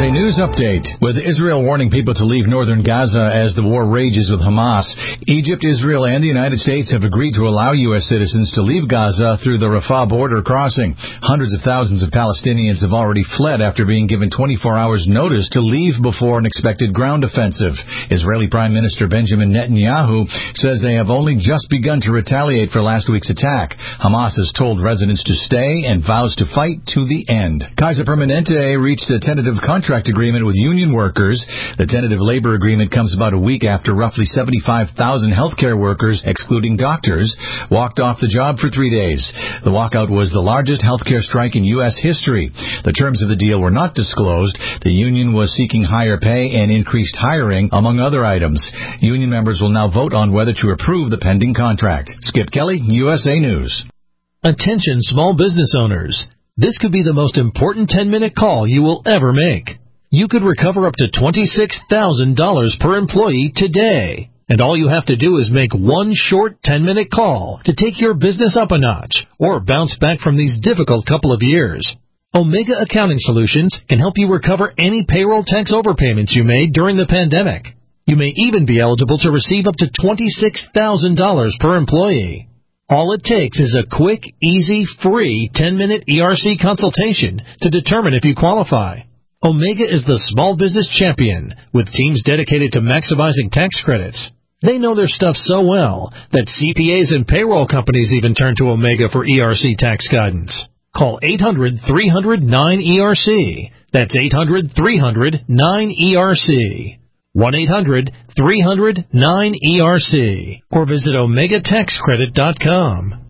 USA News Update. With Israel warning people to leave northern Gaza as the war rages with Hamas, Egypt, Israel, and the United States have agreed to allow U.S. citizens to leave Gaza through the Rafah border crossing. Hundreds of thousands of Palestinians have already fled after being given 24 hours notice to leave before an expected ground offensive. Israeli Prime Minister Benjamin Netanyahu says they have only just begun to retaliate for last week's attack. Hamas has told residents to stay and vows to fight to the end. Kaiser Permanente reached a tentative contract agreement with union workers. The tentative labor agreement comes about a week after roughly 75,000 healthcare workers, excluding doctors, walked off the job for 3 days. The walkout was the largest healthcare strike in U.S. history. The terms of the deal were not disclosed. The union was seeking higher pay and increased hiring, among other items. Union members will now vote on whether to approve the pending contract. Skip Kelly, USA News. Attention small business owners. This could be the most important 10-minute call you will ever make. You could recover up to $26,000 per employee today. And all you have to do is make one short 10-minute call to take your business up a notch or bounce back from these difficult couple of years. Omega Accounting Solutions can help you recover any payroll tax overpayments you made during the pandemic. You may even be eligible to receive up to $26,000 per employee. All it takes is a quick, easy, free 10-minute ERC consultation to determine if you qualify. Omega is the small business champion with teams dedicated to maximizing tax credits. They know their stuff so well that CPAs and payroll companies even turn to Omega for ERC tax guidance. Call 800-300-9ERC. That's 800-300-9ERC. 1-800-300-9ERC. Or visit OmegaTaxCredit.com.